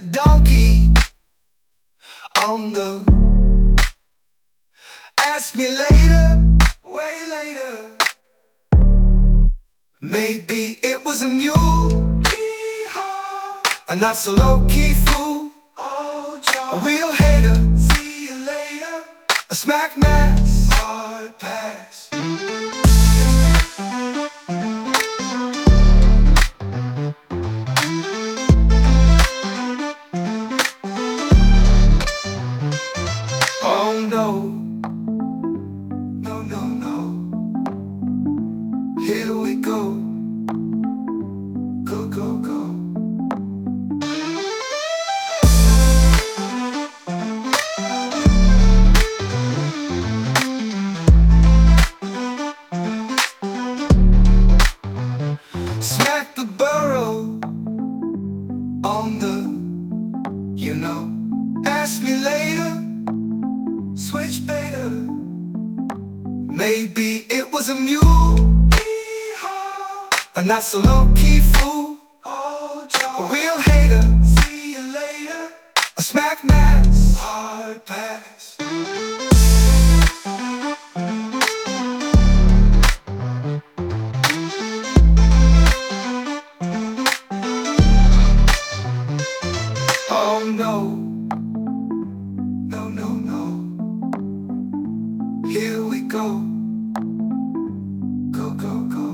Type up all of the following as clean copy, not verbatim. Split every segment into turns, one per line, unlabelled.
donkey on the ask me later, way later. Maybe it was a mule, a not so low-key fool, a real hater, see you later, a smack mass, hard pass. Oh no, no, no, no. Here we go, go, go, go. Smack the burrow on the, you know, ask me later, switch beta. Maybe it was a mule, a not so low-key fool, a real hater, see you later, a smack mass, hard pass. Oh no, no, no, no. Here we go, go, go, go.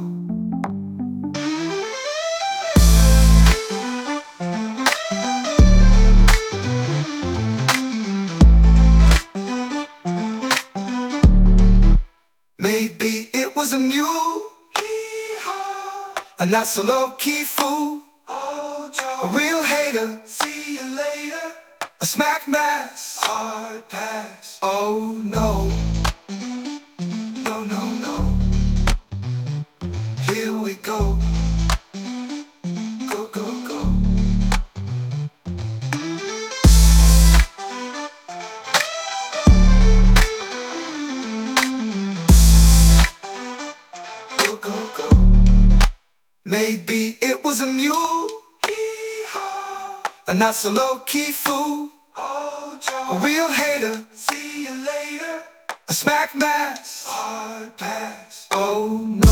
Maybe it was a mule, a not so low-key fool, a real hater, see you later, a smack mass, hard pass. Oh no, no, no, no. Here we go, go, go, go. Go, go, go. Maybe it was a mule, a not so low-key fool, a real hater, see you later, a smack mass, hard pass. Oh no.